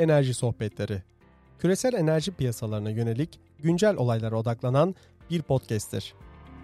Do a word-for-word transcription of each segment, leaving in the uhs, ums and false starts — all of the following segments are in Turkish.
Enerji Sohbetleri. Küresel enerji piyasalarına yönelik güncel olaylara odaklanan bir podcast'tir.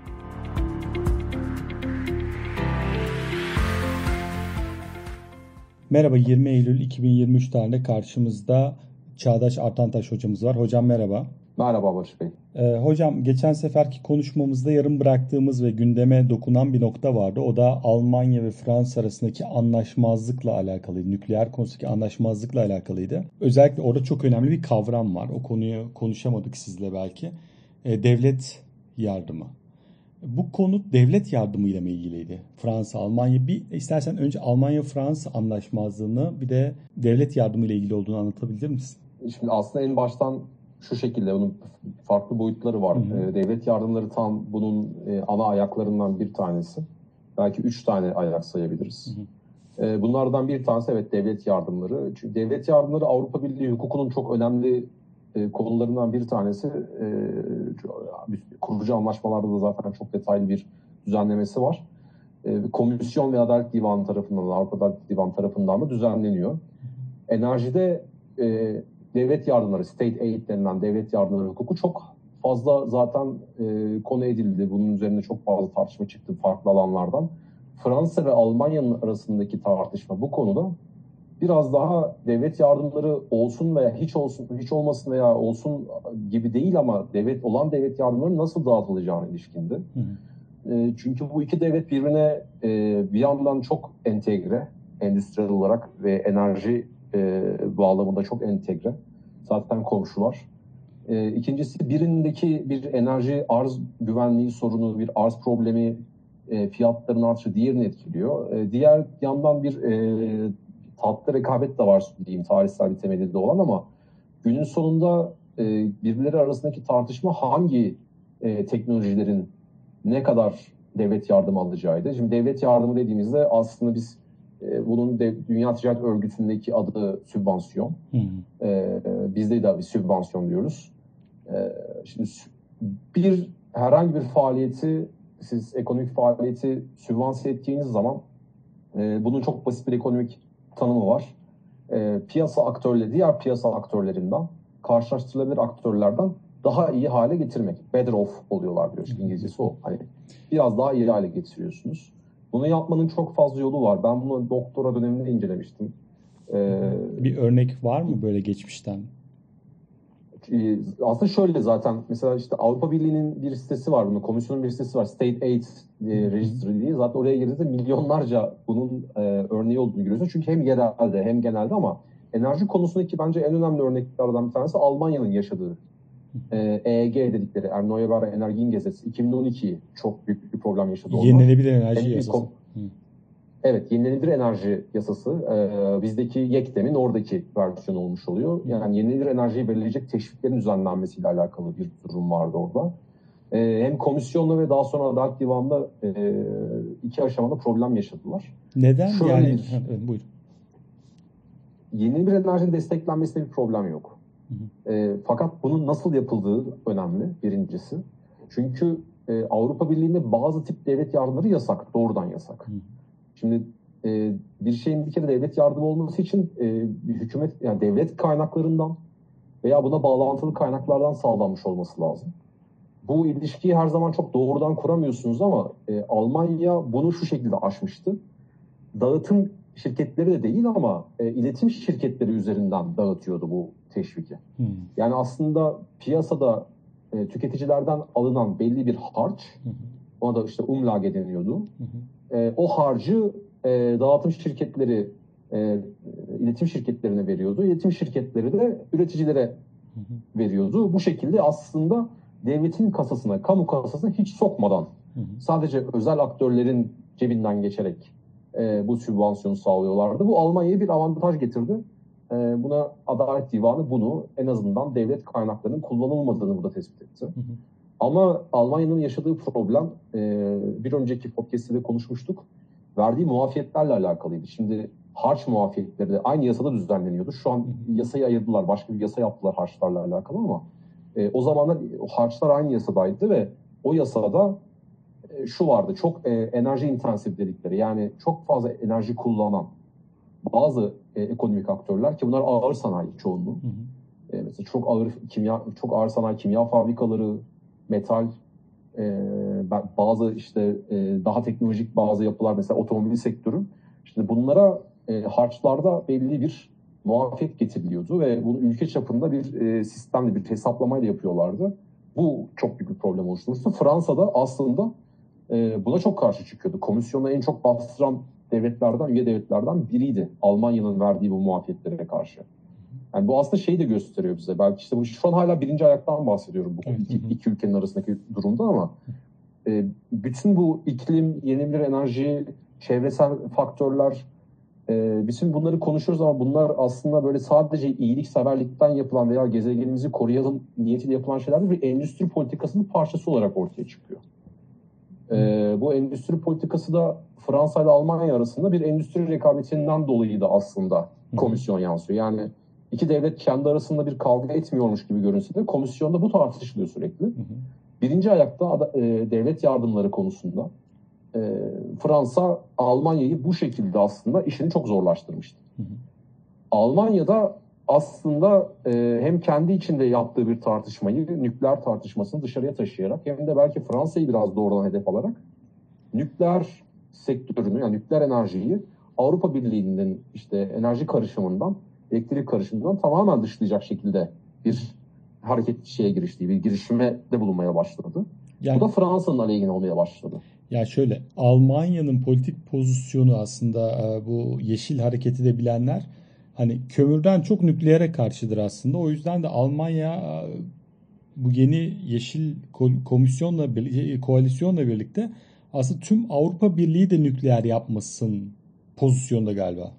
Merhaba, yirmi Eylül iki bin yirmi üç tarihinde karşımızda Çağdaş Artantaş hocamız var. Hocam merhaba. Merhaba Barış Bey. Ee, hocam geçen seferki konuşmamızda yarım bıraktığımız ve gündeme dokunan bir nokta vardı. O da Almanya ve Fransa arasındaki anlaşmazlıkla alakalıydı. Nükleer konusundaki anlaşmazlıkla alakalıydı. Özellikle orada çok önemli bir kavram var. O konuyu konuşamadık sizle belki. Ee, devlet yardımı. Bu konu devlet yardımı ile mi ilgiliydi? Fransa, Almanya. Bir istersen önce Almanya-Fransa anlaşmazlığını bir de devlet yardımı ile ilgili olduğunu anlatabilir misin? Şimdi aslında en baştan şu şekilde, bunun farklı boyutları var. Hı hı. Devlet yardımları tam bunun ana ayaklarından bir tanesi. Belki üç tane ayak sayabiliriz. Hı hı. Bunlardan bir tanesi evet devlet yardımları. Çünkü devlet yardımları Avrupa Birliği hukukunun çok önemli konularından bir tanesi. Kurucu anlaşmalarda da zaten çok detaylı bir düzenlemesi var. Komisyon ve Adalet Divanı tarafından, Avrupa Adalet Divanı tarafından da düzenleniyor. Enerjide devlet yardımları, state aid denilen devlet yardımları hukuku çok fazla zaten konu edildi. Bunun üzerine çok fazla tartışma çıktı farklı alanlardan. Fransa ve Almanya'nın arasındaki tartışma bu konuda biraz daha devlet yardımları olsun veya hiç olsun, hiç olmasın veya olsun gibi değil ama devlet olan devlet yardımları nasıl dağıtılacağına ilişkindi. Hı hı. Çünkü bu iki devlet birbirine bir yandan çok entegre, endüstriyel olarak ve enerji bağlamında çok entegre. Zaten komşular. İkincisi birindeki bir enerji arz güvenliği sorunu, bir arz problemi, fiyatların artışı diğerini etkiliyor. Diğer yandan bir tatlı rekabet de var diyeyim, tarihsel bir temeli de olan ama günün sonunda e, birbirleri arasındaki tartışma hangi e, teknolojilerin ne kadar devlet yardımı alacağıydı. Şimdi devlet yardımı dediğimizde aslında biz e, bunun de, Dünya Ticaret Örgütü'ndeki adı sübvansiyon. Hmm. E, bizde de bir sübvansiyon diyoruz. E, şimdi bir herhangi bir faaliyeti, siz ekonomik faaliyeti sübvanse ettiğiniz zaman e, bunun çok basit bir ekonomik tanımı var. E, piyasa aktörleri, diğer piyasa aktörlerinden, karşılaştırılabilir aktörlerden daha iyi hale getirmek. Better off oluyorlar diyor. İşte İngilizcesi o. Hani biraz daha iyi hale getiriyorsunuz. Bunu yapmanın çok fazla yolu var. Ben bunu doktora döneminde incelemiştim. E, bir örnek var mı böyle geçmişten? Aslında şöyle, zaten mesela işte Avrupa Birliği'nin bir sitesi var, bunun komisyonun bir sitesi var, State Aid Registry diye. Zaten oraya girdiğinizde milyonlarca bunun e, örneği olduğunu görüyorsunuz. Çünkü hem yerelde hem genelde, ama enerji konusundaki bence en önemli örneklerden bir tanesi Almanya'nın yaşadığı e, E E G dedikleri Erneuerbare Energiengesetz iki bin on iki çok büyük bir problem yaşadı onlar. Yenilenebilir enerji yasası. Kom- Evet, yenilenebilir enerji yasası e, bizdeki YEKDEM'in oradaki versiyonu olmuş oluyor. Yani yenilenebilir enerjiyi belirleyecek teşviklerin düzenlenmesiyle alakalı bir durum vardı orada. E, hem komisyonla ve daha sonra Adalet Divanı'nda e, iki aşamada problem yaşadılar. Neden? Şöyle yani bir, evet, buyurun. Yenilenebilir enerjinin desteklenmesinde bir problem yok. Hı hı. E, fakat bunun nasıl yapıldığı önemli birincisi. Çünkü e, Avrupa Birliği'nde bazı tip devlet yardımları yasak, doğrudan yasak. Hı. Şimdi e, bir şeyin bir kere devlet yardımı olması için e, bir hükümet, yani devlet kaynaklarından veya buna bağlantılı kaynaklardan sağlanmış olması lazım. Bu ilişkiyi her zaman çok doğrudan kuramıyorsunuz ama e, Almanya bunu şu şekilde aşmıştı. Dağıtım şirketleri de değil ama e, iletim şirketleri üzerinden dağıtıyordu bu teşviki. Hmm. Yani aslında piyasada e, tüketicilerden alınan belli bir harç, hmm. ona da işte Umlage deniyordu. Hmm. E, o harcı e, dağıtım şirketleri e, iletim şirketlerine veriyordu. İletim şirketleri de üreticilere hmm. veriyordu. Bu şekilde aslında devletin kasasına, kamu kasasına hiç sokmadan hmm. sadece özel aktörlerin cebinden geçerek e, bu sübvansiyonu sağlıyorlardı. Bu Almanya'ya bir avantaj getirdi. E, buna Adalet Divanı bunu en azından devlet kaynaklarının kullanılmadığını burada tespit etti. Hı hı. Ama Almanya'nın yaşadığı problem, e, bir önceki podcast'te de konuşmuştuk, verdiği muafiyetlerle alakalıydı. Şimdi harç muafiyetleri de aynı yasada düzenleniyordu. Şu an yasayı ayırdılar, başka bir yasa yaptılar harçlarla alakalı ama e, o zamanlar harçlar aynı yasadaydı ve o yasada e, şu vardı, çok e, enerji intensif dedikleri, yani çok fazla enerji kullanan bazı e, ekonomik aktörler ki bunlar ağır sanayi çoğunluğu. Hı hı. E, mesela çok ağır kimya, çok ağır sanayi kimya fabrikaları, metal, e, bazı işte e, daha teknolojik bazı yapılar mesela otomobil sektörü. Şimdi bunlara e, harçlarda belli bir muafiyet getiriliyordu ve bunu ülke çapında bir e, sistemle bir hesaplamayla yapıyorlardı. Bu çok büyük bir problem oluşturmuştu. Fransa'da aslında e, buna çok karşı çıkıyordu. Komisyona en çok bastıran devletlerden, üye devletlerden biriydi. Almanya'nın verdiği bu muafiyetlere karşı. Yani bu aslında şeyi de gösteriyor bize. Belki işte bu şu an hala birinci ayaktan bahsediyorum bu iki, iki ülkenin arasındaki durumda ama e, bütün bu iklim, yenilenebilir enerji, çevresel faktörler, e, bütün bunları konuşuyoruz ama bunlar aslında böyle sadece iyilikseverlikten yapılan veya gezegenimizi koruyalım niyetiyle yapılan şeyler değil, bir endüstri politikasının parçası olarak ortaya çıkıyor. E, bu endüstri politikası da Fransa ile Almanya arasında bir endüstri rekabetinden dolayı da aslında komisyon yansıyor. Yani iki devlet kendi arasında bir kavga etmiyormuş gibi görünse de komisyonda bu tartışılıyor sürekli. Hı hı. Birinci ayakta e, devlet yardımları konusunda e, Fransa Almanya'yı bu şekilde aslında işini çok zorlaştırmıştı. Hı hı. Almanya'da aslında e, hem kendi içinde yaptığı bir tartışmayı, nükleer tartışmasını dışarıya taşıyarak hem de belki Fransa'yı biraz doğrudan hedef alarak nükleer sektörünü, yani nükleer enerjiyi Avrupa Birliği'nin işte enerji karışımından, elektrik karışımından tamamen dışlayacak şekilde bir hareket şeye giriştiği, bir girişime de bulunmaya başladı. Yani, bu da Fransa'nın aleyhine olmaya başladı. Ya şöyle, Almanya'nın politik pozisyonu aslında bu yeşil hareketi de bilenler hani kömürden çok nükleere karşıdır aslında. O yüzden de Almanya bu yeni yeşil komisyonla, koalisyonla birlikte aslında tüm Avrupa Birliği de nükleer yapmasın pozisyonda galiba.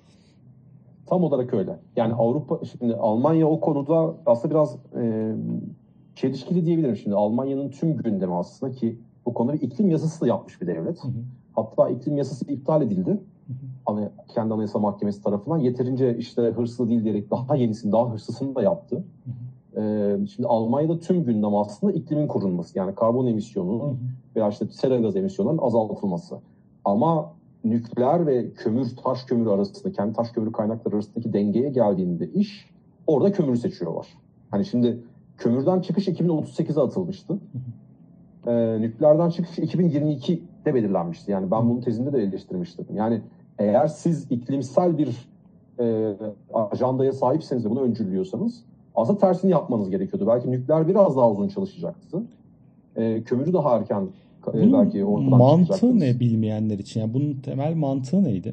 Tam olarak öyle. Yani Avrupa, şimdi Almanya o konuda aslında biraz e, çelişkili diyebilirim. Şimdi Almanya'nın tüm gündemi aslında ki bu konuda bir iklim yasası da yapmış bir devlet. Hı hı. Hatta iklim yasası iptal edildi. Hı hı. Hani kendi Anayasa Mahkemesi tarafından yeterince işte hırslı değil diyerek daha yenisini, daha hırslısını da yaptı. Hı hı. Ee, şimdi Almanya'da tüm gündem aslında iklimin korunması. Yani karbon emisyonunun veya işte sera gaz emisyonlarının azaltılması. Ama nükleer ve kömür, taş kömürü arasında, kendi taş kömürü kaynakları arasındaki dengeye geldiğinde iş, orada kömürü seçiyorlar. Hani şimdi kömürden çıkış iki bin otuz sekize atılmıştı. Ee, nükleerden çıkış iki bin yirmi ikide belirlenmişti. Yani ben bunun tezinde de eleştirmiştim. Yani eğer siz iklimsel bir e, ajandaya sahipseniz de bunu öncülüyorsanız aslında tersini yapmanız gerekiyordu. Belki nükleer biraz daha uzun çalışacaktı. E, kömürü daha erken e, belki ortadan çıkacaktı. Mantığı ne bilmeyenler için? Yani bunun temel mantığı neydi?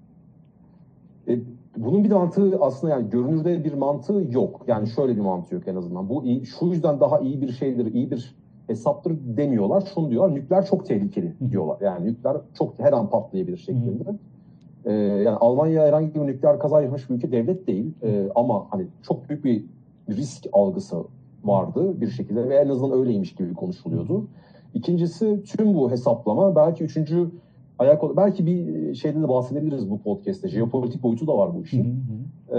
E, bunun bir mantığı aslında, yani görünürde bir mantığı yok. Yani şöyle bir mantığı yok en azından. Bu iyi, şu yüzden daha iyi bir şeydir, iyi bir hesaptır demiyorlar. Şunu diyorlar: nükleer çok tehlikeli diyorlar. Yani nükleer çok her an patlayabilir şeklinde. Ee, yani Almanya herhangi bir nükleer kaza yaşamış bir ülke devlet değil. Ee, ama hani çok büyük bir risk algısı vardı bir şekilde ve en azından öyleymiş gibi konuşuluyordu. İkincisi, tüm bu hesaplama belki üçüncü ayak, belki bir şeyde de bahsedebiliriz bu podcast'te. Jeopolitik boyutu da var bu işin. Ee,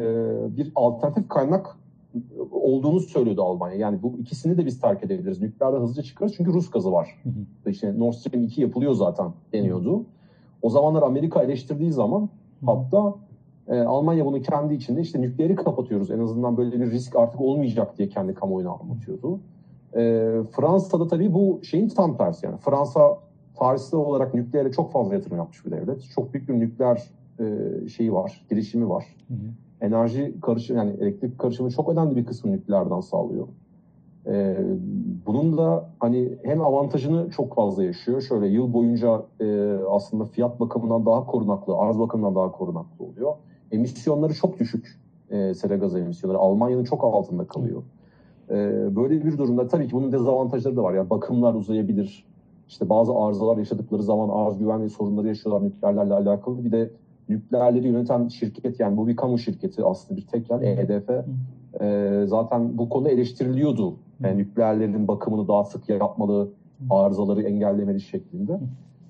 bir alternatif kaynak olduğunu söylüyordu Almanya. Yani bu ikisini de biz terk edebiliriz. Nükleerden hızlıca çıkarız çünkü Rus gazı var. Hı hı. İşte Nord Stream iki yapılıyor zaten deniyordu. Hı hı. O zamanlar Amerika eleştirdiği zaman, hı hı, hatta e, Almanya bunu kendi içinde işte nükleeri kapatıyoruz, en azından böyle bir risk artık olmayacak diye kendi kamuoyuna anlatıyordu. E, Fransa'da tabii bu şeyin tam tersi. Yani Fransa tarihsel olarak nükleere çok fazla yatırım yapmış bir devlet. Çok büyük bir nükleer e, şeyi var, girişimi var. Hı hı. Enerji karışımı, yani elektrik karışımı çok önemli bir kısmı nükleerden sağlıyor. Ee, bunun da hani hem avantajını çok fazla yaşıyor. Şöyle yıl boyunca e, aslında fiyat bakımından daha korunaklı, arz bakımından daha korunaklı oluyor. Emisyonları çok düşük. E, sera gazı emisyonları Almanya'nın çok altında kalıyor. E, böyle bir durumda tabii ki bunun dezavantajları da var. Yani bakımlar uzayabilir. İşte bazı arızalar yaşadıkları zaman arz güvenliği sorunları yaşıyorlar nükleerlerle alakalı. Bir de nükleerleri yöneten şirket, yani bu bir kamu şirketi aslında, bir tek yer E D F. E, zaten bu konu eleştiriliyordu. Yani nükleerlerin bakımını daha sık yapmalı, arızaları engellemeli şeklinde.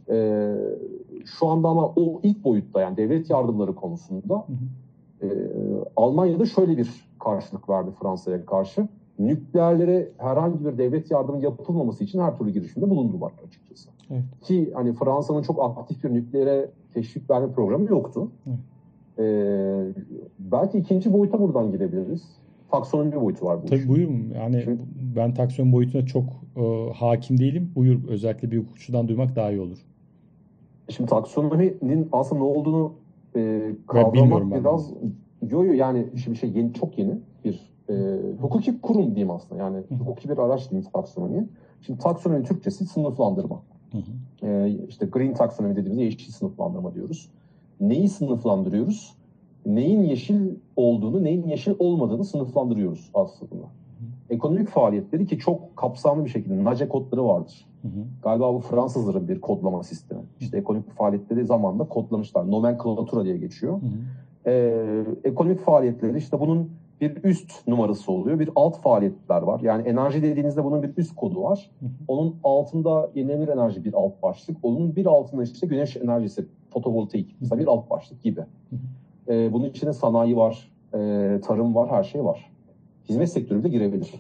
E, şu anda ama o ilk boyutta, yani devlet yardımları konusunda e, Almanya'da şöyle bir karşılık verdi Fransa'ya karşı. Nükleerlere herhangi bir devlet yardımı yapılmaması için her türlü girişimde bulundular açıkçası. Evet. Ki hani Fransa'nın çok aktif bir nükleere teşvik verme programı yoktu. Evet. Ee, belki ikinci boyuta buradan gidebiliriz. Taksonomi boyutu var bu Tabii işin. buyurun. Yani Şimdi, ben taksonomi boyutuna çok e, hakim değilim. Buyur, özellikle bir hukukçudan duymak daha iyi olur. şimdi taksonominin aslında ne olduğunu e, Ben bilmiyorum kavramak ben. biraz yo yo yani şimdi şey yeni çok yeni bir e, hukuki kurum diyeyim aslında. Yani Hı hı. hukuki bir araç diyeyim taksonomi. Şimdi taksonomi Türkçesi sınıflandırma. Hı hı. E, işte green taksonomi dediğimizde yeşil sınıflandırma diyoruz. Neyi sınıflandırıyoruz? Neyin yeşil olduğunu, neyin yeşil olmadığını sınıflandırıyoruz aslında. Ekonomik faaliyetleri ki çok kapsamlı bir şekilde N A C E kodları vardır. Hı hı. Galiba bu Fransızların bir kodlama sistemi. İşte ekonomik faaliyetleri zamanında kodlamışlar. Nomenklatura diye geçiyor. Hı hı. Ee, ekonomik faaliyetleri işte bunun bir üst numarası oluyor. Bir alt faaliyetler var. Yani enerji dediğinizde bunun bir üst kodu var. Hı hı. Onun altında yenilenebilir enerji bir alt başlık. Onun bir altında işte güneş enerjisi, fotovoltaik mesela bir alt başlık gibi. Hı hı. Ee, bunun içinde sanayi var, e, tarım var, her şey var. Hizmet sektörü de girebilir.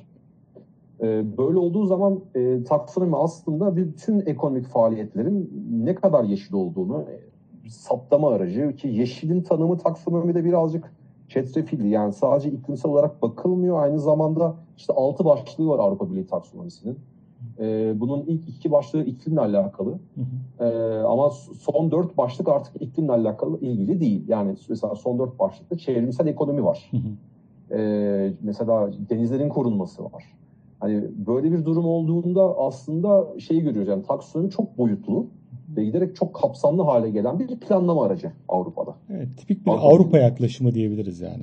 Ee, böyle olduğu zaman e, taksonomi aslında bütün ekonomik faaliyetlerin ne kadar yeşil olduğunu e, saptama aracı ki yeşilin tanımı taksonomide birazcık çetrefilli. Yani sadece iklimsel olarak bakılmıyor. Aynı zamanda işte altı başlığı var Avrupa Birliği taksonomisinin. Ee, bunun ilk iki başlığı iklimle alakalı. Hı hı. Ee, ama son dört başlık artık iklimle alakalı ilgili değil. Yani mesela son dört başlıkta çevrimsel ekonomi var. Hı hı. Ee, mesela denizlerin korunması var. Hani böyle bir durum olduğunda aslında şeyi görüyoruz, yani taksonomi çok boyutlu ve giderek çok kapsamlı hale gelen bir planlama aracı Avrupa'da. Evet, tipik bir Avrupa Avrupa Birliği. yaklaşımı diyebiliriz yani.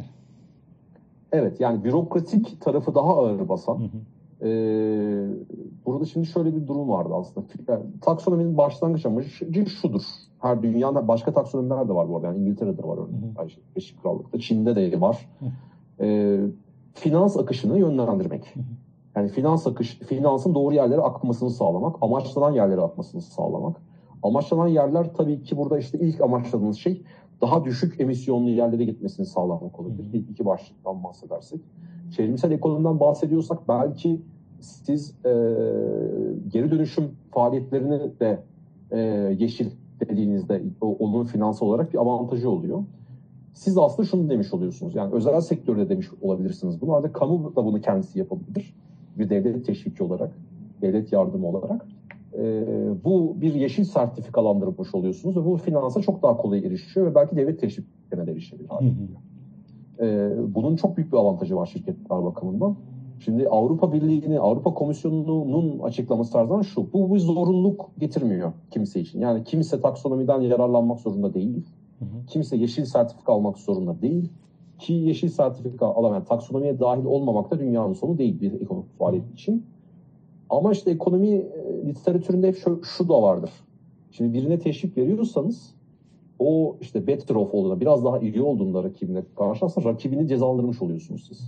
Evet, yani bürokratik tarafı daha ağır basan. Hı hı. Ee, burada şimdi şöyle bir durum vardı aslında. Yani, taksonominin başlangıç amacı şudur. Her dünyanın başka taksonomiler de var bu arada. Yani İngiltere'de var örneğin. Hı hı. Birleşik Krallık'ta, Çin'de de var. Hı hı. Ee, finans akışını yönlendirmek. Hı hı. Yani finans akış, finansın doğru yerlere akmasını sağlamak, amaçlanan yerlere akmasını sağlamak. Amaçlanan yerler tabii ki burada işte ilk amaçladığınız şey daha düşük emisyonlu yerlere gitmesini sağlamak olabilir. İlk iki başlıktan bahsedersek. Çevrimsel ekonomiden bahsediyorsak belki siz e, geri dönüşüm faaliyetlerini de e, yeşil dediğinizde onun finansal olarak bir avantajı oluyor. Siz aslında şunu demiş oluyorsunuz. Yani özel sektörde demiş olabilirsiniz bunu. Arada kamu da bunu kendisi yapabilir. Bir devlet teşviki olarak, devlet yardımı olarak. Ee, bu bir yeşil sertifikalandırmış oluyorsunuz ve bu finansa çok daha kolay erişiyor ve belki devlet teşviklerine de erişebilir. Hı hı. Ee, bunun çok büyük bir avantajı var şirketler bakımından. Şimdi Avrupa Birliği'nin, Avrupa Komisyonu'nun açıklaması tarzından şu. Bu bir zorunluluk getirmiyor kimse için. Yani kimse taksonomiden yararlanmak zorunda değil. Hı hı. Kimse yeşil sertifika almak zorunda değil. Ki yeşil sertifika alamayan, taksonomiye dahil olmamak da dünyanın sonu değil bir ekonomik faaliyet için. Ama işte ekonomi e, literatüründe hep şu, şu da vardır. Şimdi birine teşvik veriyorsanız o işte better off olduğunda, biraz daha iyi olduğunda rakibine karşı aslında rakibini cezalandırmış oluyorsunuz siz.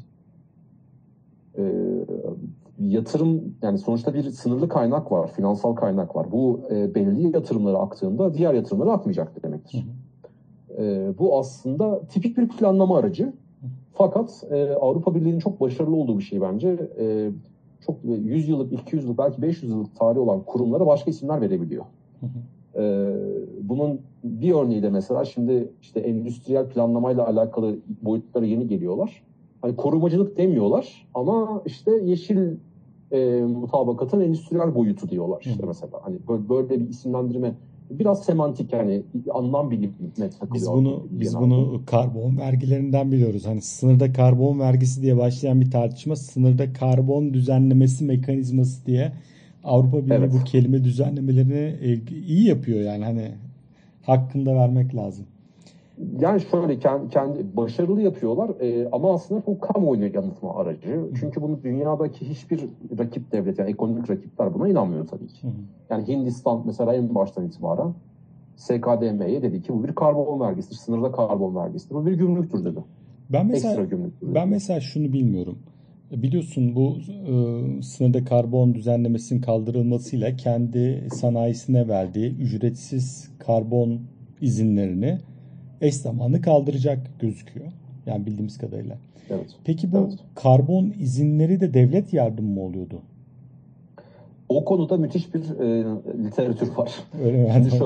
Ee, yatırım, yani sonuçta bir sınırlı kaynak var, finansal kaynak var. Bu e, belli yatırımlara aktığında diğer yatırımlara akmayacak demektir. Hı hı. E, bu aslında tipik bir planlama aracı. Fakat e, Avrupa Birliği'nin çok başarılı olduğu bir şey bence. E, çok yüz yıllık, iki yüz yıllık, belki beş yüz yıllık tarihi olan kurumlara başka isimler verebiliyor. Hı hı. E, bunun bir örneği de mesela şimdi işte endüstriyel planlamayla alakalı boyutlara yeni geliyorlar. Hani korumacılık demiyorlar ama işte yeşil e, mutabakatın endüstriyel boyutu diyorlar işte hı. Mesela. Hani böyle, böyle bir isimlendirme biraz semantik, yani anlam bilimine takılıyor. Biz bunu biz genelde. bunu karbon vergilerinden biliyoruz. Hani sınırda karbon vergisi diye başlayan bir tartışma, sınırda karbon düzenlemesi mekanizması diye Avrupa Birliği evet. Bu kelime düzenlemelerini iyi yapıyor yani, hani hakkında vermek lazım. Yani şöyle kendi, kendi başarılı yapıyorlar e, ama aslında bu kamuoyunu yanıltma aracı. Hı. Çünkü bunu dünyadaki hiçbir rakip devlet, yani ekonomik rakipler buna inanmıyor tabii ki. Hı. Yani Hindistan mesela en baştan itibaren S K D M'ye dedi ki bu bir karbon vergisidir, sınırda karbon vergisidir. Bu bir gümrüktür dedi. Ben mesela, Ekstra gümrüktür dedi. Ben mesela şunu bilmiyorum. Biliyorsun bu e, sınırda karbon düzenlemesinin kaldırılmasıyla kendi sanayisine verdiği ücretsiz karbon izinlerini eş zamanlı kaldıracak gözüküyor. Yani bildiğimiz kadarıyla. Evet. Peki bu evet. karbon izinleri de devlet yardımı mı oluyordu? O konuda müthiş bir e, literatür var. Öyle mi? Şimdi şöyle.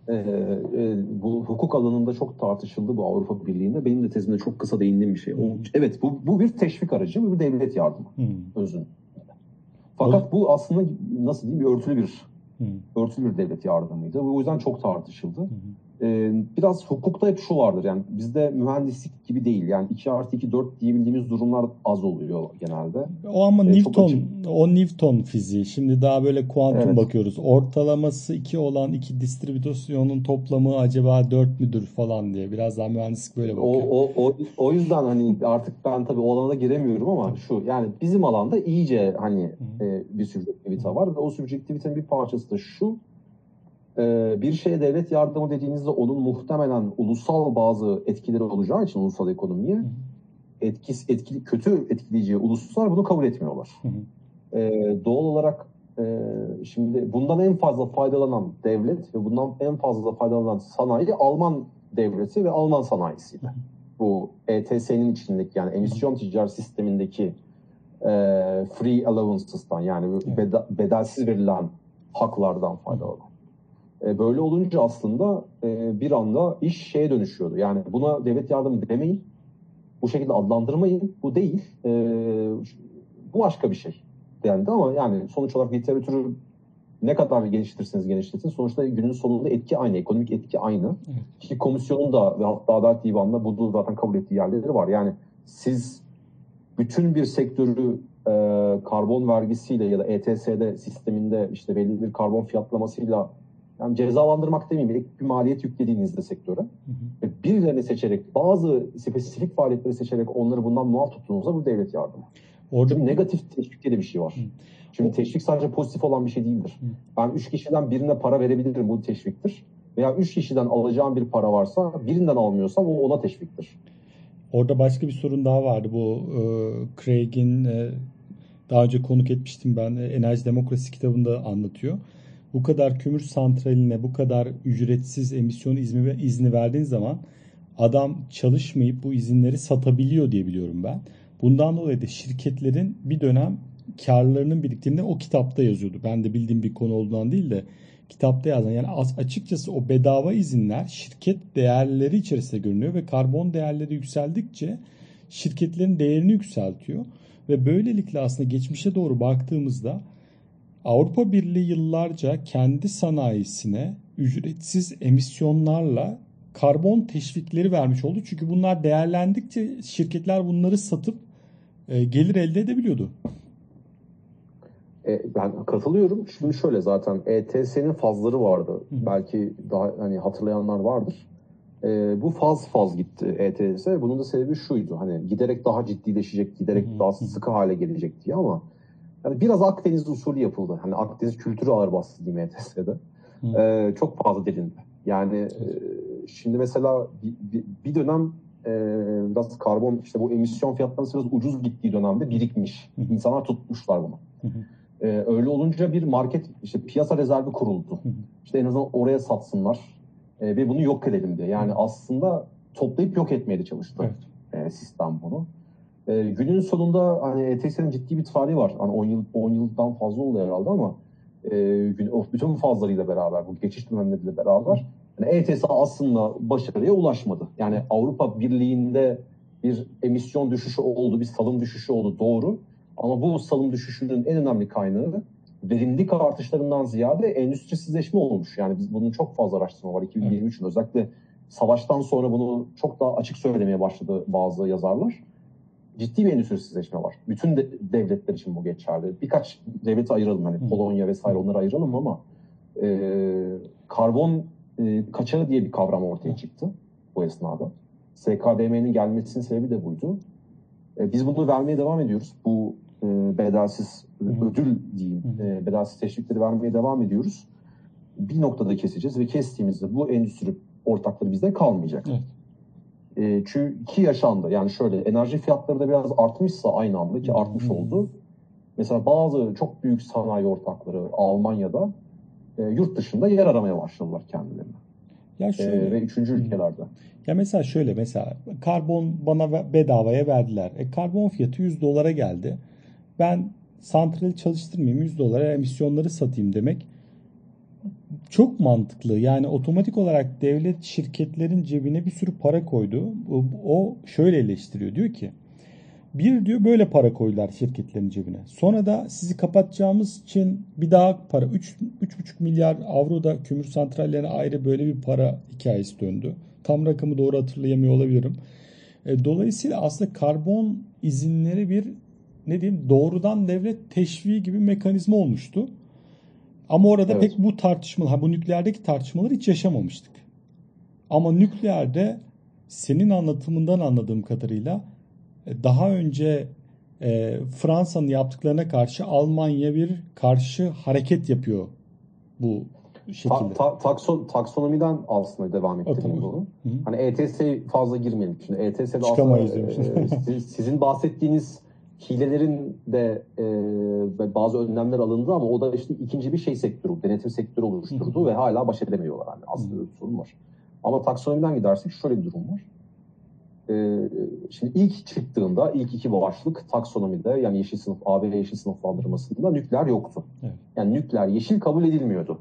e, e, bu hukuk alanında çok tartışıldı bu Avrupa Birliği'nde. Benim de tezimde çok kısa değindiğim bir şey. O, evet bu, bu bir teşvik aracı, bu bir devlet yardımı Hmm. özün. Fakat bu aslında nasıl diyeyim bir örtülü bir hmm. örtülü bir devlet yardımıydı. O yüzden çok tartışıldı. Hmm. Ee, biraz hukukta hep şu vardır yani bizde mühendislik gibi değil yani iki artı iki dört diyebildiğimiz durumlar az oluyor genelde. O ama ee, Newton, o Newton fiziği. Şimdi daha böyle kuantum evet. bakıyoruz. Ortalaması iki olan iki distribüsyonun toplamı acaba dört müdür falan diye. Biraz daha mühendislik böyle bakıyor. O, o, o, o yüzden hani artık ben tabii o alana giremiyorum ama şu yani bizim alanda iyice hani e, bir subjektivite var ve o subjektivitenin bir parçası da şu. Bir şeye devlet yardımı dediğinizde onun muhtemelen ulusal bazı etkileri olacağı için ulusal ekonomiye etkisi, etkili, kötü etkileyeceği uluslar bunu kabul etmiyorlar. Hı hı. Ee, doğal olarak e, şimdi bundan en fazla faydalanan devlet ve bundan en fazla faydalanan sanayi Alman devleti ve Alman sanayisiydi. Hı hı. Bu E T S'nin içindeki yani emisyon ticaret sistemindeki e, free allowances'tan yani beda, bedelsiz verilen haklardan faydalanan. Böyle olunca aslında bir anda iş şeye dönüşüyordu. Yani buna devlet yardımı demeyin, bu şekilde adlandırmayın, bu değil, bu başka bir şey dendi ama yani sonuç olarak literatürü ne kadar geliştirirseniz genişletin sonuçta günün sonunda etki aynı, ekonomik etki aynı. Evet. Ki komisyonun da ve hatta Adalet Divanı'nda bunu zaten kabul ettiği yerleri var. Yani siz bütün bir sektörü e, karbon vergisiyle ya da E T S'de sisteminde işte belli bir karbon fiyatlamasıyla yani cezalandırmak demeyeyim, ek bir maliyet yüklediğinizde sektöre hı hı. ve birilerini seçerek, bazı spesifik faaliyetleri seçerek onları bundan muaf tuttuğunuzda bu devlet yardımı. Orada çünkü negatif teşvikte de bir şey var. Hı. Şimdi o... teşvik sadece pozitif olan bir şey değildir. Hı. Ben üç kişiden birine para verebilirim, bu teşviktir. Veya üç kişiden alacağım bir para varsa birinden almıyorsam o ona teşviktir. Orada başka bir sorun daha vardı. Bu e, Craig'in e, daha önce konuk etmiştim ben. E, Enerji Demokrasi kitabında anlatıyor. Bu kadar kömür santraline bu kadar ücretsiz emisyon izni, izni verdiğin zaman adam çalışmayıp bu izinleri satabiliyor diye biliyorum ben. Bundan dolayı da şirketlerin bir dönem karlarının biriktiğinde o kitapta yazıyordu. Ben de bildiğim bir konu olduğundan değil de kitapta yazan. Yani açıkçası o bedava izinler şirket değerleri içerisinde görünüyor ve karbon değerleri yükseldikçe şirketlerin değerini yükseltiyor. Ve böylelikle aslında geçmişe doğru baktığımızda Avrupa Birliği yıllarca kendi sanayisine ücretsiz emisyonlarla karbon teşvikleri vermiş oldu. Çünkü bunlar değerlendikçe şirketler bunları satıp e, gelir elde edebiliyordu. E, ben katılıyorum. Şimdi şöyle zaten E T S'nin fazları vardı. Hı. Belki daha hani hatırlayanlar vardır. E, bu faz faz gitti E T S. Bunun da sebebi şuydu. Hani giderek daha ciddileşecek, giderek Hı. daha sıkı hale gelecek diye ama yani biraz Akdeniz usulü yapıldı. Hani Akdeniz kültürü ağır bastı diyeyim E T S'de. Ee, çok fazla delindi. Yani e, şimdi mesela bir, bir, bir dönem e, biraz karbon işte bu emisyon fiyatlaması biraz ucuz gittiği dönemde birikmiş. Hı. İnsanlar tutmuşlar bunu. Hı hı. Ee, öyle olunca bir market işte piyasa rezervi kuruldu. Hı hı. İşte en azından oraya satsınlar e, ve bunu yok edelim diye. Yani hı. aslında toplayıp yok etmeye çalıştı evet. e, sistem bunu. E, günün sonunda hani E T S'nin ciddi bir tarihi var. Hani on yıl on yıldan fazla oldu herhalde ama e, gün, bütün fazlarıyla beraber bu geçiş dönemleriyle beraber yani E T S aslında başarıya ulaşmadı. Yani Avrupa Birliği'nde bir emisyon düşüşü oldu, bir salım düşüşü oldu doğru. Ama bu salım düşüşünün en önemli kaynağı verimlilik artışlarından ziyade endüstrisizleşme olmuş. Yani biz bunun çok fazla araştırma var iki bin yirmi üçün özellikle savaştan sonra bunu çok daha açık söylemeye başladı bazı yazarlar. Ciddi bir endüstrisizleşme var. Bütün de, devletler için bu geçerli. Birkaç devleti ayıralım hani Hı. Polonya vesaire onları ayıralım ama e, karbon e, kaçağı diye bir kavram ortaya çıktı bu esnada. S K D M'nin gelmesinin sebebi de buydu. E, biz bunu vermeye devam ediyoruz. Bu e, bedelsiz Hı. ödül diyeyim, e, bedelsiz teşvikleri vermeye devam ediyoruz. Bir noktada keseceğiz ve kestiğimizde bu endüstri ortakları bizde kalmayacak. Evet. E, çünkü yaşandı. Yani şöyle enerji fiyatları da biraz artmışsa aynı anda ki artmış oldu. Mesela bazı çok büyük sanayi ortakları Almanya'da e, yurt dışında yer aramaya başladılar kendilerine. Ya şöyle, e, ve üçüncü ülkelerde. Ya mesela şöyle mesela karbon bana bedavaya verdiler. E, karbon fiyatı yüz dolara geldi. Ben santrali çalıştırmayayım yüz dolara emisyonları satayım demek Çok mantıklı. Yani otomatik olarak devlet şirketlerin cebine bir sürü para koydu. O, o şöyle eleştiriyor. Diyor ki bir diyor böyle para koydular şirketlerin cebine. Sonra da sizi kapatacağımız için bir daha para üç üç buçuk milyar avro da kömür santrallerine ayrı böyle bir para hikayesi döndü. Tam rakamı doğru hatırlayamıyor olabilirim. E, dolayısıyla aslında karbon izinleri bir ne diyeyim doğrudan devlet teşviği gibi bir mekanizma olmuştu. Ama orada Evet. pek bu tartışmalar, bu nükleerdeki tartışmaları hiç yaşamamıştık. Ama nükleerde senin anlatımından anladığım kadarıyla daha önce e, Fransa'nın yaptıklarına karşı Almanya bir karşı hareket yapıyor bu şekilde. Ta, ta, takson, taksonomiden aslında devam ettireyim tamam. bunu. Hı hı. Hani E T S'ye fazla girmeyelim. Şimdi E T S'de Çıkamayız aslında e, siz, sizin bahsettiğiniz hilelerin de e, bazı önlemler alındı ama o da işte ikinci bir şey sektörü, denetim sektörü oluşturdu Hı hı. ve hala baş edemiyorlar. Yani aslında öyle bir sorun var. Ama taksonomiden gidersek şöyle bir durum var. Ee, şimdi ilk çıktığında ilk iki başlık taksonomide yani yeşil sınıf A B yeşil sınıflandırmasında nükleer yoktu. Evet. Yani nükleer yeşil kabul edilmiyordu.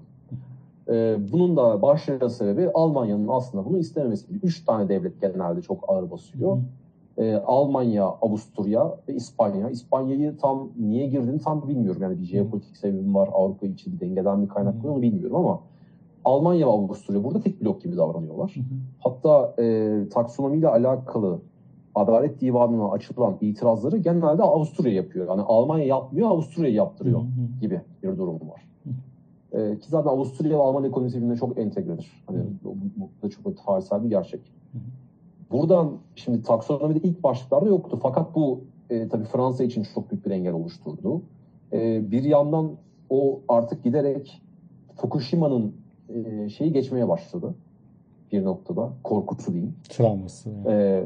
Ee, bunun da başlıca sebebi Almanya'nın aslında bunu istememesi. Üç tane devlet genelde çok ağır basıyor. Ee, Almanya, Avusturya ve İspanya. İspanya'yı tam niye girdiğini tam bilmiyorum. Yani bir jeopolitik sebebim var. Avrupa içi bir dengeden mi kaynaklı onu bilmiyorum ama Almanya ve Avusturya burada tek blok gibi davranıyorlar. Hı hı. Hatta e, taksonomiyle alakalı Adalet Divanı'na açılan itirazları genelde Avusturya yapıyor. Yani Almanya yapmıyor, Avusturya yaptırıyor hı hı. gibi bir durum var. Hı hı. E, ki zaten Avusturya ve Alman ekonomisi birbirine çok entegredir. Hani bu, bu da çok tarihsel bir gerçek. Hı hı. Buradan şimdi taksonomide ilk başlıklarda yoktu. Fakat bu e, tabii Fransa için çok büyük bir engel oluşturdu. E, bir yandan o artık giderek Fukushima'nın e, şeyi geçmeye başladı bir noktada. Korkusu diyeyim. Travması. Yani. E,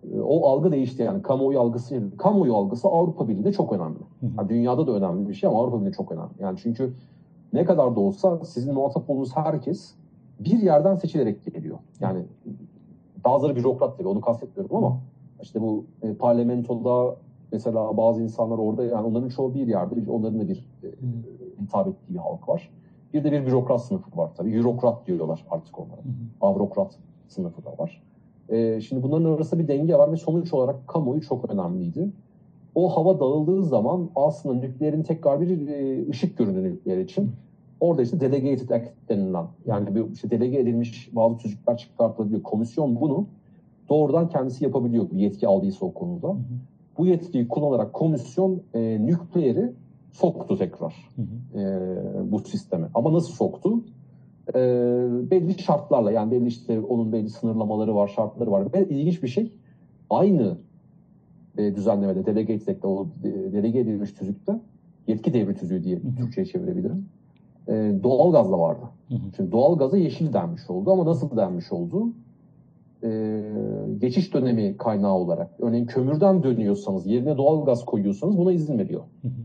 o algı değişti yani. Kamuoyu algısı, kamuoyu algısı Avrupa Birliği'nde çok önemli. Hı hı. Yani dünyada da önemli bir şey ama Avrupa Birliği'nde çok önemli. Yani çünkü ne kadar da olsa sizin muhatap olduğunuz herkes bir yerden seçilerek geliyor. Yani bazıları bürokrat tabii onu kastetmiyorum ama işte bu e, parlamentoda mesela bazı insanlar orada yani onların çoğu bir yerde onların da bir e, hitap ettiği bir halk var. Bir de bir bürokrat sınıfı var tabii. Eurokrat diyorlar artık onlara. Hı hı. Avrokrat sınıfı da var. Ee, şimdi bunların arasında bir denge var ve sonuç olarak kamuoyu çok önemliydi. O hava dağıldığı zaman aslında nükleerin tekrar bir e, ışık göründü nükleer için. Hı. Orada işte delegated act denilen yani bir işte delege edilmiş bazı tüzükler çıkartılabiliyor. Komisyon bunu doğrudan kendisi yapabiliyor bir yetki aldıysa o konuda. Hı hı. Bu yetkiyi kullanarak komisyon e, nükleeri soktu tekrar hı hı. E, bu sisteme. Ama nasıl soktu? E, belli şartlarla yani belli işte onun belli sınırlamaları var, şartları var. Ve ilginç bir şey aynı e, düzenlemede delegated act'te o de, delege edilmiş tüzükte yetki devri tüzüğü diye hı hı. Türkçe'ye çevirebilirim. E, doğalgaz da vardı. Hı hı. Şimdi doğalgaza yeşil denmiş oldu ama nasıl denmiş oldu? Ee, geçiş dönemi kaynağı olarak. Örneğin kömürden dönüyorsanız, yerine doğalgaz koyuyorsanız buna izin veriyor. Hı hı.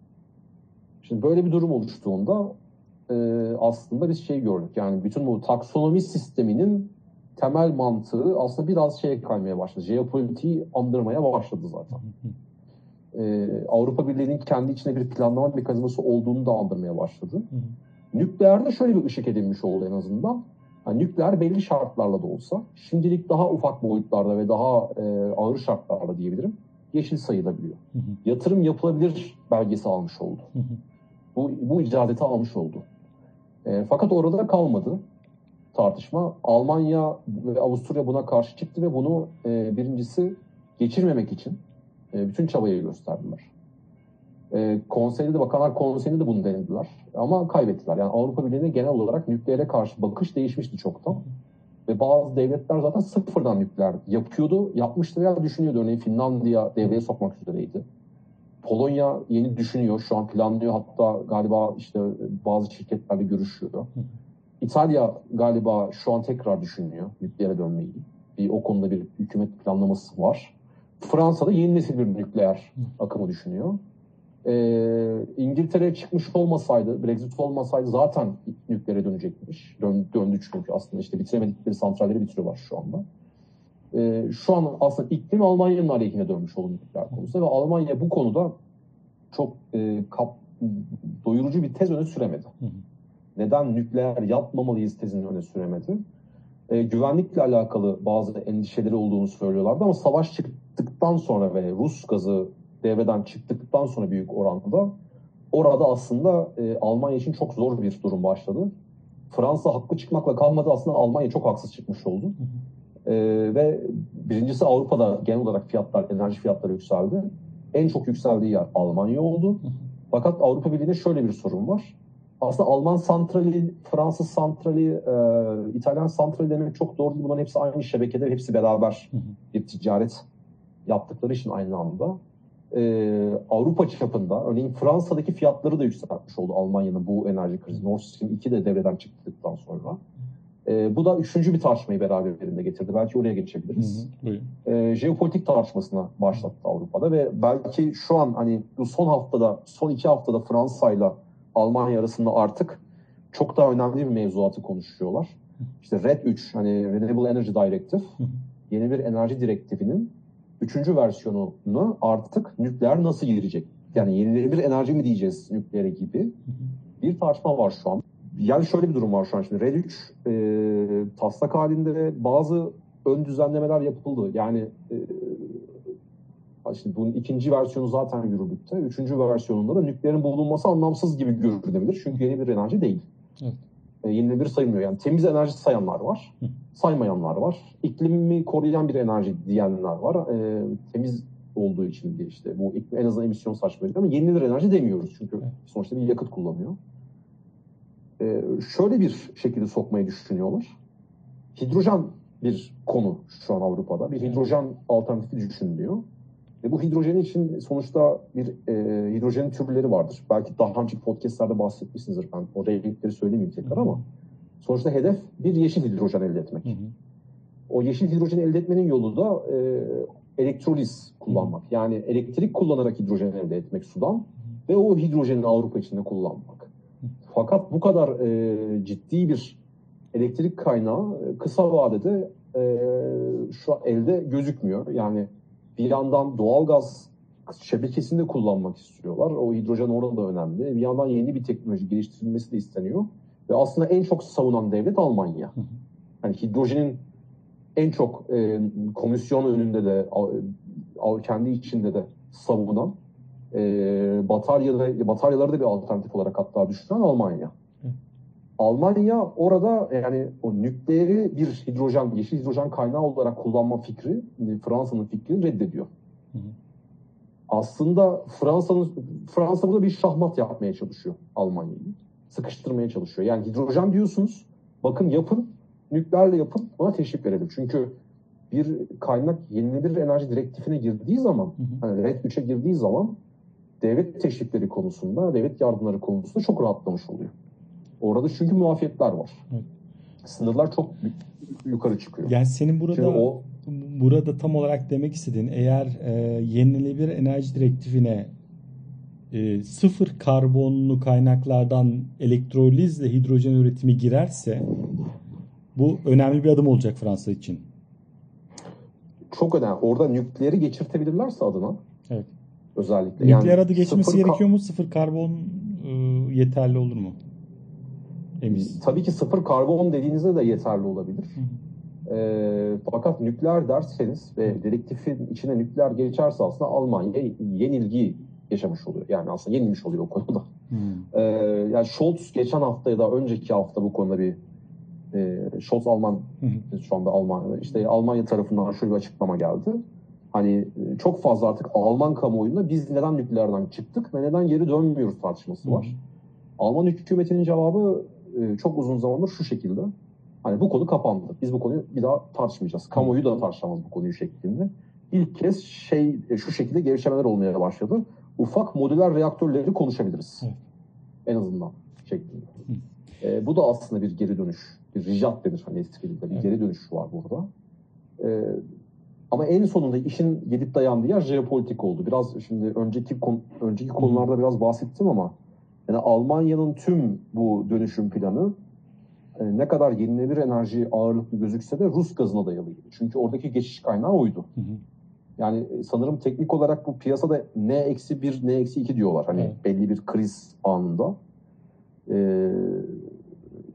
Şimdi böyle bir durum oluştuğunda e, aslında biz şey gördük. Yani bütün bu taksonomi sisteminin temel mantığı aslında biraz şeye kaymaya başladı. Jeopolitiği andırmaya başladı zaten. Hı hı. Ee, Avrupa Birliği'nin kendi içinde bir planlama mekanizması olduğunu da andırmaya başladı. Hı hı. Nükleerde şöyle bir ışık edilmiş oldu en azından. Yani nükleer belli şartlarla da olsa, şimdilik daha ufak boyutlarda ve daha e, ağır şartlarla diyebilirim, yeşil sayılabiliyor. Hı hı. Yatırım yapılabilir belgesi almış oldu. Hı hı. Bu, bu icazeti almış oldu. E, fakat orada da kalmadı tartışma. Almanya ve Avusturya buna karşı çıktı ve bunu e, birincisi geçirmemek için e, bütün çabayı gösterdiler. E, konseyde de Bakanlar Konseyi'nde de bunu denediler. Ama kaybettiler. Yani Avrupa Birliği'ne genel olarak nükleere karşı bakış değişmişti çoktan. Ve bazı devletler zaten sıfırdan nükleer yapıyordu, yapmıştı veya düşünüyordu. Örneğin Finlandiya devreye sokmak üzereydi. Polonya yeni düşünüyor, şu an planlıyor. Hatta galiba işte bazı şirketlerle görüşüyor. İtalya galiba şu an tekrar düşünüyor nükleere dönmeyi. Bir, o konuda bir hükümet planlaması var. Fransa'da yeni nesil bir nükleer akımı düşünüyor. Ee, İngiltere çıkmış olmasaydı, Brexit olmasaydı zaten nükleere dönecekmiş. Dön, döndü çünkü aslında işte bitiremedikleri santralleri bitiriyorlar şu anda. Ee, şu an aslında iklim Almanya'nın aleyhine dönmüş oldu nükleer konusunda ve Almanya bu konuda çok e, kap, doyurucu bir tez öne süremedi. Hı hı. neden nükleer yapmamalıyız tezini öne süremedi. E, güvenlikle alakalı bazı endişeleri olduğunu söylüyorlardı ama savaş çıktıktan sonra ve Rus gazı devreden çıktıktan sonra büyük oranda orada aslında e, Almanya için çok zor bir durum başladı. Fransa haklı çıkmakla kalmadı, aslında Almanya çok haksız çıkmış oldu. Hı hı. E, ve birincisi Avrupa'da genel olarak fiyatlar, enerji fiyatları yükseldi. En çok yükseldiği yer Almanya oldu. Hı hı. Fakat Avrupa Birliği'nde şöyle bir sorun var. Aslında Alman santrali, Fransız santrali, e, İtalyan santrali demek çok doğru değil. Bunların hepsi aynı şebekede, hepsi beraber bir ticaret yaptıkları için aynı anda. E, Avrupa çapında, örneğin Fransa'daki fiyatları da yükseltmiş oldu Almanya'nın bu enerji krizi. Nord Stream iki de devreden çıktıktan sonra. E, bu da üçüncü bir tartışmayı beraberinde getirdi. Belki oraya geçebiliriz. Hı hı, e, jeopolitik tartışmasına başlattı Avrupa'da ve belki şu an hani bu son haftada, son iki haftada Fransa'yla Almanya arasında artık çok daha önemli bir mevzuatı konuşuyorlar. İşte RED üç, hani Renewable Energy Directive, yeni bir enerji direktifinin üçüncü versiyonunu artık nükleer nasıl girecek? Yani yenilenebilir enerji mi diyeceğiz nükleere gibi bir tartışma var şu an. Yani şöyle bir durum var şu an. Şimdi RED üç e, taslak halinde bazı ön düzenlemeler yapıldı. Yani e, şimdi bunun ikinci versiyonu zaten yürürlükte. Üçüncü versiyonunda da nükleerin bulunması anlamsız gibi görülebilir. Çünkü yeni bir enerji değil. Evet. E, yenilenebilir sayılmıyor. Yani temiz enerji sayanlar var. Hı. Saymayanlar var. İklimi koruyan bir enerji diyenler var. E, temiz olduğu için diye işte bu en azından emisyon saçmalık ama yenilenebilir enerji demiyoruz. Çünkü evet, sonuçta bir yakıt kullanıyor. Ee, şöyle bir şekilde sokmayı düşünüyorlar. Hidrojen bir konu şu an Avrupa'da. Bir hidrojen alternatifi düşünülüyor. Ve bu hidrojen için sonuçta bir e, hidrojenin türleri vardır. Belki daha önceki podcastlerde bahsetmişsinizdir. Ben o renkleri söylemeyeyim tekrar ama sonuçta hedef bir yeşil hidrojen elde etmek. Hı hı. O yeşil hidrojen elde etmenin yolu da e, elektroliz kullanmak. Hı hı. Yani elektrik kullanarak hidrojen elde etmek sudan, hı hı, ve o hidrojeni Avrupa içinde kullanmak. Fakat bu kadar e, ciddi bir elektrik kaynağı e, kısa vadede e, şu an elde gözükmüyor. Yani bir yandan doğalgaz şebekesinde kullanmak istiyorlar. O hidrojen orada da önemli. Bir yandan yeni bir teknoloji geliştirilmesi de isteniyor. Ve aslında en çok savunan devlet Almanya. Yani hidrojenin en çok e, komisyon önünde de kendi içinde de savunan, E, bataryaları, bataryaları da bir alternatif olarak hatta düşünen Almanya. Hı. Almanya orada yani o nükleeri bir hidrojen, yeşil hidrojen kaynağı olarak kullanma fikri, Fransa'nın fikrini reddediyor. Hı. Aslında Fransa'nın Fransa burada bir şahmat yapmaya çalışıyor Almanya'yı. Sıkıştırmaya çalışıyor. Yani hidrojen diyorsunuz, bakın yapın, nükleerle yapın, ona teşvik verelim. Çünkü bir kaynak yenilenebilir enerji direktifine girdiği zaman, hı hı, hani RED üçe girdiği zaman devlet teşvikleri konusunda, devlet yardımları konusunda çok rahatlamış oluyor. Orada çünkü muafiyetler var. Evet. Sınırlar çok yukarı çıkıyor. Yani senin burada o, burada tam olarak demek istediğin, eğer e, yenilenebilir enerji direktifine e, sıfır karbonlu kaynaklardan elektrolizle hidrojen üretimi girerse bu önemli bir adım olacak Fransa için. Çok önemli. Orada nükleeri geçirtebilirlerse adına. Evet. Özellikle. Nükleer yani adı geçmesi gerekiyor mu? Sıfır karbon e, yeterli olur mu? Emin. Tabii ki sıfır karbon dediğinizde de yeterli olabilir. E, fakat nükleer derseniz ve direktifin içine nükleer geçerse aslında Almanya yenilgi yaşamış oluyor. Yani aslında yenilmiş oluyor o konuda. E, yani Scholz geçen hafta ya da önceki hafta bu konuda bir e, Scholz Alman, şu anda Almanya'da, işte Almanya tarafından şöyle bir açıklama geldi. Hani çok fazla artık Alman kamuoyunda biz neden nükleerden çıktık ve neden geri dönmüyoruz tartışması var. Hı hı. Alman hükümetinin cevabı e, çok uzun zamandır şu şekilde. Hani bu konu kapandı. Biz bu konuyu bir daha tartışmayacağız. Kamuoyu da tartışamaz bu konuyu şeklinde. İlk kez şey şu şekilde gelişmeler olmaya başladı. Ufak modüler reaktörleri konuşabiliriz. Hı. En azından şeklinde. E, bu da aslında bir geri dönüş. Bir ricat denir hani eski dilde. Bir Hı. geri dönüş var burada. E, Ama en sonunda işin gelip dayandığı yer jeopolitik oldu. Biraz şimdi önceki konu, önceki konularda biraz bahsettim ama yani Almanya'nın tüm bu dönüşüm planı e, ne kadar yenilenebilir enerji ağırlıklı gözükse de Rus gazına dayalıydı. Çünkü oradaki geçiş kaynağı oydu. Hı hı. Yani sanırım teknik olarak bu piyasada N eksi bir, N eksi iki diyorlar. Hani evet, belli bir kriz anında. E,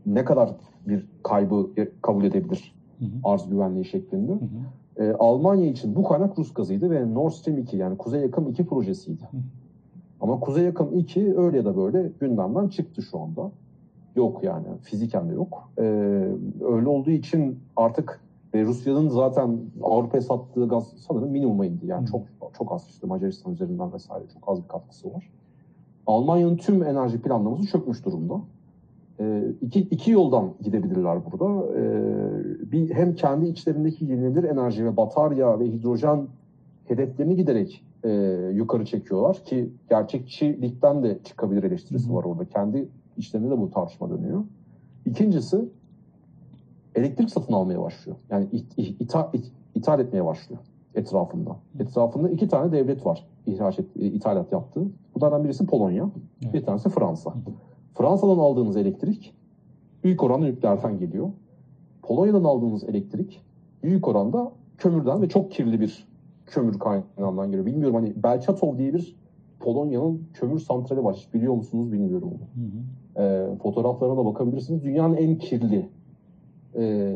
ne kadar bir kaybı kabul edebilir hı hı. arz güvenliği şeklinde. Hı hı. E, Almanya için bu kaynak Rus gazıydı ve Nord Stream iki yani Kuzey Yakım iki projesiydi. Hı. Ama Kuzey Yakım iki öyle ya da böyle gündemden çıktı şu anda. Yok yani fiziken de yok. E, öyle olduğu için artık e, Rusya'nın zaten Avrupa'ya sattığı gaz sanırım minimuma indi. Yani Hı. çok çok az işte Macaristan üzerinden vesaire çok az bir katkısı var. Almanya'nın tüm enerji planlaması çökmüş durumda. E, iki, iki yoldan gidebilirler burada. E, bir hem kendi içlerindeki yenilenebilir enerji ve batarya ve hidrojen hedeflerini giderek e, yukarı çekiyorlar ki gerçekçilikten de çıkabilir eleştirisi Hı-hı. var orada. Kendi içlerinde de bu tartışma dönüyor. İkincisi elektrik satın almaya başlıyor. Yani it, it, ithal, it, ithal etmeye başlıyor etrafında. Hı-hı. Etrafında iki tane devlet var ihraç et, ithalat yaptığı. Bunlardan birisi Polonya, Hı-hı. bir tanesi Fransa. Hı-hı. Fransa'dan aldığınız elektrik büyük oranda nükleerden geliyor. Polonya'dan aldığınız elektrik büyük oranda kömürden ve çok kirli bir kömür kaynağından geliyor. Bilmiyorum hani Belchatov diye bir Polonya'nın kömür santrali var. Hiç biliyor musunuz bilmiyorum onu. Hı hı. E, fotoğraflarına da bakabilirsiniz. Dünyanın en kirli e,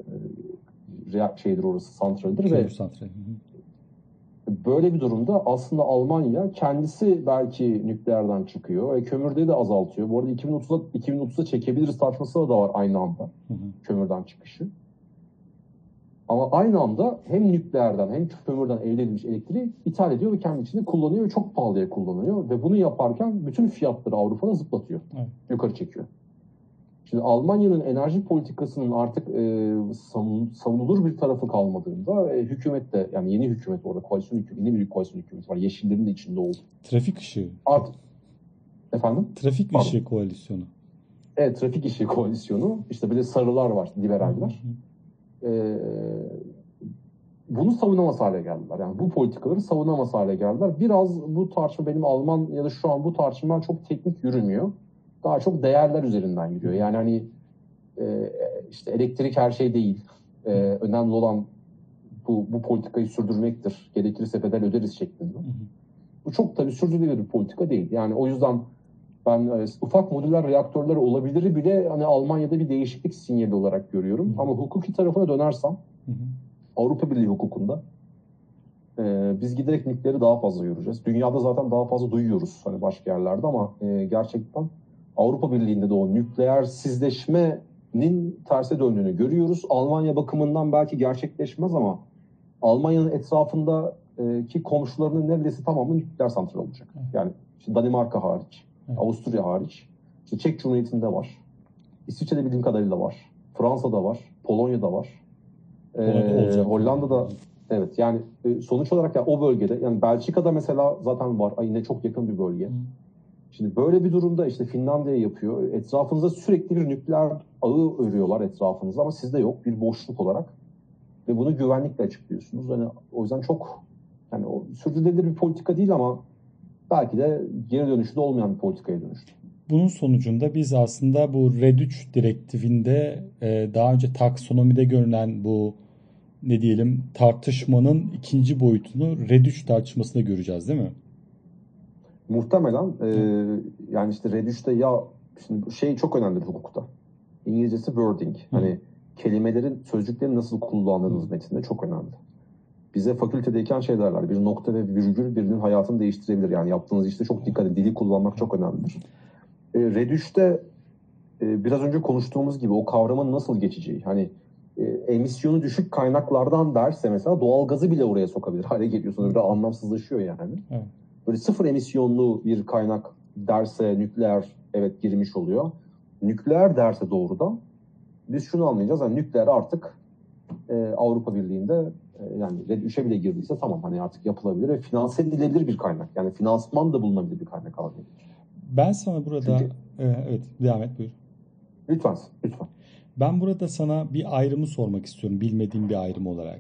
şeydir orası, santralidir. Kömür ve santrali. Hı hı. Böyle bir durumda aslında Almanya kendisi belki nükleerden çıkıyor ve kömürde de azaltıyor. Bu arada iki bin otuza, iki bin otuza çekebiliriz tartışması da var aynı anda. Hı hı. Kömürden çıkışı. Ama aynı anda hem nükleerden hem kömürden elde edilmiş elektriği ithal ediyor ve kendi içinde kullanıyor ve çok pahalıya kullanıyor. Ve bunu yaparken bütün fiyatları Avrupa'da zıplatıyor. Evet. Yukarı çekiyor. Şimdi Almanya'nın enerji politikasının artık e, savun, savunulur bir tarafı kalmadığında e, hükümet de yani yeni hükümet orada koalisyon hükümeti, yeni bir koalisyon hükümeti var. Yeşillerin de içinde oldu. Trafik ışığı. Art, efendim? Trafik Pardon. ışığı koalisyonu. Evet, trafik ışığı koalisyonu. İşte böyle sarılar var, liberaller. Hı hı. Ee, bunu savunamaz hale geldiler. Yani bu politikaları savunamaz hale geldiler. Biraz bu tartışma benim Alman ya da şu an bu tartışmalar çok teknik yürümüyor. Daha çok değerler üzerinden yürüyor. Yani hani e, işte elektrik her şey değil. E, önemli olan bu, bu politikayı sürdürmektir. Gerekirse bedel öderiz şeklinde. Hı hı. Bu çok tabii sürdürülebilir bir politika değil. Yani o yüzden ben e, ufak modüler reaktörler olabilir bile hani Almanya'da bir değişiklik sinyali olarak görüyorum. Hı hı. Ama hukuki tarafına dönersem hı hı. Avrupa Birliği hukukunda e, biz giderek nükleeri daha fazla göreceğiz. Dünyada zaten daha fazla duyuyoruz hani başka yerlerde ama e, gerçekten Avrupa Birliği'nde de o nükleersizleşmenin terse döndüğünü görüyoruz. Almanya bakımından belki gerçekleşmez ama Almanya'nın etrafındaki komşularının neredeyse tamamı nükleer santral olacak. Yani işte Danimarka hariç, evet. Avusturya hariç, işte Çek Cumhuriyeti'nde var, İsviçre'de bildiğim kadarıyla var, Fransa'da var, Polonya'da var, ee, Hollanda'da evet yani sonuç olarak yani o bölgede yani Belçika'da mesela zaten var yine çok yakın bir bölge. Hı. Şimdi böyle bir durumda işte Finlandiya yapıyor. Etrafınıza sürekli bir nükleer ağı örüyorlar etrafınızda ama sizde yok bir boşluk olarak. Ve bunu güvenlikle açıklıyorsunuz. Yani o yüzden çok yani o sürdürülebilir bir politika değil ama belki de geri dönüşü de olmayan bir politikaya dönüştü. Bunun sonucunda biz aslında bu RED üç direktifinde daha önce taksonomide görülen bu ne diyelim tartışmanın ikinci boyutunu RED üç tartışmasında göreceğiz değil mi? Muhtemelen e, yani işte RED üçte ya şimdi şey çok önemlidir hukukta. İngilizcesi wording. Hı. Hani kelimelerin, sözcüklerin nasıl kullandığınız metinde çok önemli. Bize fakültedeyken şey derler, bir nokta ve virgül birinin hayatını değiştirebilir. Yani yaptığınız işte çok dikkat edin, dili kullanmak çok önemlidir. E, RED üçte e, biraz önce konuştuğumuz gibi o kavramın nasıl geçeceği, hani e, emisyonu düşük kaynaklardan derse mesela doğalgazı bile oraya sokabilir hale geliyorsunuz. Biraz anlamsızlaşıyor yani. Hı. Böyle sıfır emisyonlu bir kaynak derse nükleer evet girmiş oluyor. Nükleer derse doğrudan biz şunu anlayacağız. Yani nükleer artık e, Avrupa Birliği'nde e, yani RED üçe bile girdiyse tamam hani artık yapılabilir ve finanse edilebilir bir kaynak. Yani finansman da bulunabilir bir kaynak haline gelir. Ben sana burada Çünkü, e, evet devam et buyur. Lütfen, lütfen. Ben burada sana bir ayrımı sormak istiyorum. Bilmediğim bir ayrım olarak.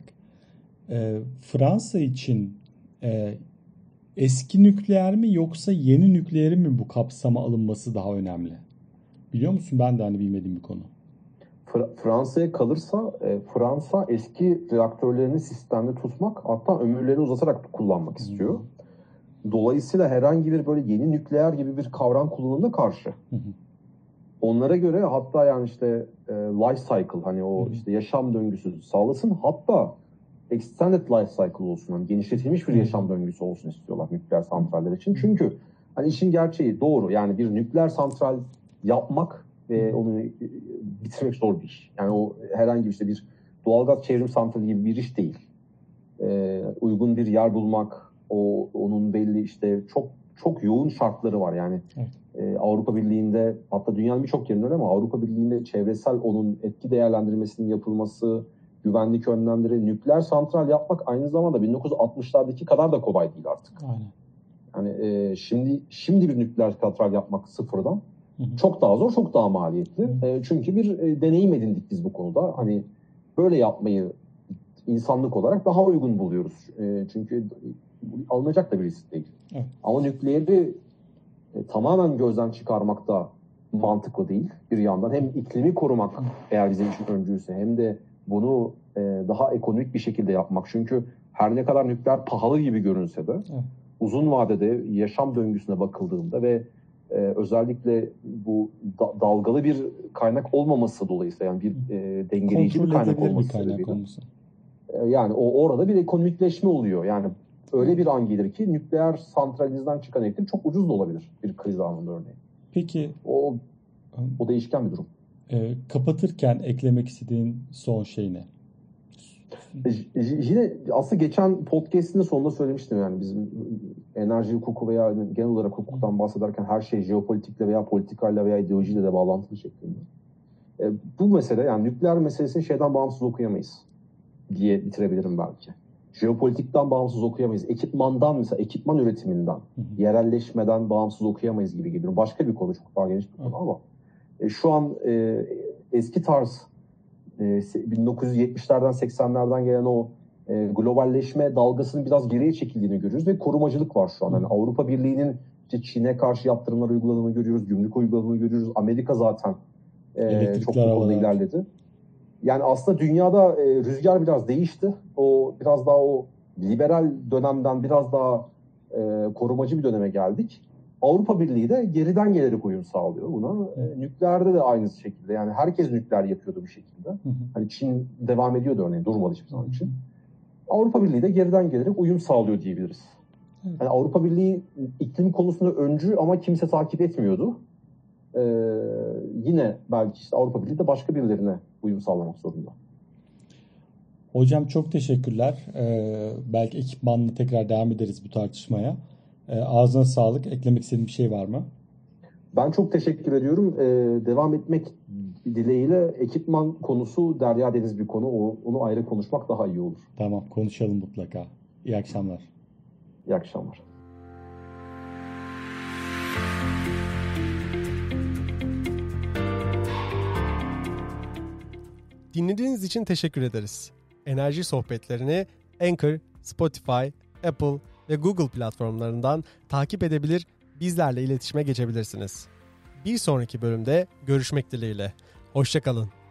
E, Fransa için e, eski nükleer mi yoksa yeni nükleerin mi bu kapsama alınması daha önemli? Biliyor musun? Ben de hani bilmediğim bir konu. Fransa'ya kalırsa e, Fransa eski reaktörlerini sistemde tutmak hatta ömürlerini uzatarak kullanmak istiyor. Hı-hı. Dolayısıyla herhangi bir böyle yeni nükleer gibi bir kavram kullanımına karşı. Hı-hı. onlara göre hatta yani işte e, life cycle hani o işte yaşam döngüsü sağlasın, hatta extended life cycle olsun, hani genişletilmiş bir yaşam döngüsü olsun istiyorlar nükleer santraller için. Çünkü hani işin gerçeği doğru, yani bir nükleer santral yapmak ve onu bitirmek zor bir iş. Yani o herhangi işte bir doğalgaz çevrim santrali gibi bir iş değil. Ee, uygun bir yer bulmak, o onun belli işte çok çok yoğun şartları var. Yani evet. e, Avrupa Birliği'nde, hatta dünyanın birçok yerinde öyle ama Avrupa Birliği'nde çevresel onun etki değerlendirmesinin yapılması, güvenlik önlemleri, nükleer santral yapmak aynı zamanda bin dokuz yüz altmışlardaki kadar da kolay değil artık. Aynen. Yani e, şimdi şimdi bir nükleer santral yapmak sıfırdan hı hı. çok daha zor, çok daha maliyetli. E, çünkü bir e, deneyim edindik biz bu konuda. Hani böyle yapmayı insanlık olarak daha uygun buluyoruz. E, çünkü alınacak da bir risk değil. Evet. Ama nükleeri e, tamamen gözden çıkarmak da mantıklı değil bir yandan. Hem iklimi korumak eğer bizim için öncüyse, hem de bunu e, daha ekonomik bir şekilde yapmak. Çünkü her ne kadar nükleer pahalı gibi görünse de evet. uzun vadede yaşam döngüsüne bakıldığında ve e, özellikle bu da, dalgalı bir kaynak olmaması dolayısıyla, yani bir e, dengeleyici kontrol bir kaynak edilebilir olması bir kaynak sebebiyle olması. E, yani o orada bir ekonomikleşme oluyor. Yani öyle bir an gelir ki nükleer santralinizden çıkan elektrik çok ucuz da olabilir bir kriz anında örneğin. Peki o o değişken bir durum. E, kapatırken eklemek istediğin son şey ne? E, yine aslında geçen podcast'in de sonunda söylemiştim, yani bizim enerji hukuku veya genel olarak hukuktan bahsederken her şey jeopolitikle veya politikayla veya ideolojiyle de bağlantılı şeklinde. E, bu mesele, yani nükleer meselesini şeyden bağımsız okuyamayız diye bitirebilirim belki. Jeopolitikten bağımsız okuyamayız. Ekipmandan, mesela ekipman üretiminden, hı hı. yerelleşmeden bağımsız okuyamayız gibi geliyor. Başka bir konu, çok daha geniş bir konu, hı. ama e, şu an e, eski tarz e, bin dokuz yüz yetmişlerden seksenlerden gelen o e, globalleşme dalgasının biraz geriye çekildiğini görüyoruz ve korumacılık var şu an. Yani Avrupa Birliği'nin işte Çin'e karşı yaptırımlar uyguladığını görüyoruz, gümrük uyguladığını görüyoruz. Amerika zaten e, çok bu konuda ilerledi. Yani aslında dünyada e, rüzgar biraz değişti. O biraz daha o liberal dönemden biraz daha e, korumacı bir döneme geldik. Avrupa Birliği de geriden gelerek uyum sağlıyor buna. E, nükleerde de aynı şekilde. Yani herkes nükleer yapıyordu bir şekilde. Hı hı. Hani Çin devam ediyordu örneğin, durmadı hiçbir zaman için. Avrupa Birliği de geriden gelerek uyum sağlıyor diyebiliriz. Yani Avrupa Birliği iklim konusunda öncü ama kimse takip etmiyordu. Ee, yine belki işte Avrupa Birliği de başka birilerine uyum sağlamak zorunda. Hocam çok teşekkürler. Ee, belki ekipmanla tekrar devam ederiz bu tartışmaya. Ee, ağzına sağlık. Eklemek istediğin bir şey var mı? Ben çok teşekkür ediyorum. Ee, devam etmek dileğiyle, ekipman konusu derya deniz bir konu. O, onu ayrı konuşmak daha iyi olur. Tamam, konuşalım mutlaka. İyi akşamlar. İyi akşamlar. Dinlediğiniz için teşekkür ederiz. Enerji sohbetlerini Anchor, Spotify, Apple ve Google platformlarından takip edebilir, bizlerle iletişime geçebilirsiniz. Bir sonraki bölümde görüşmek dileğiyle. Hoşça kalın.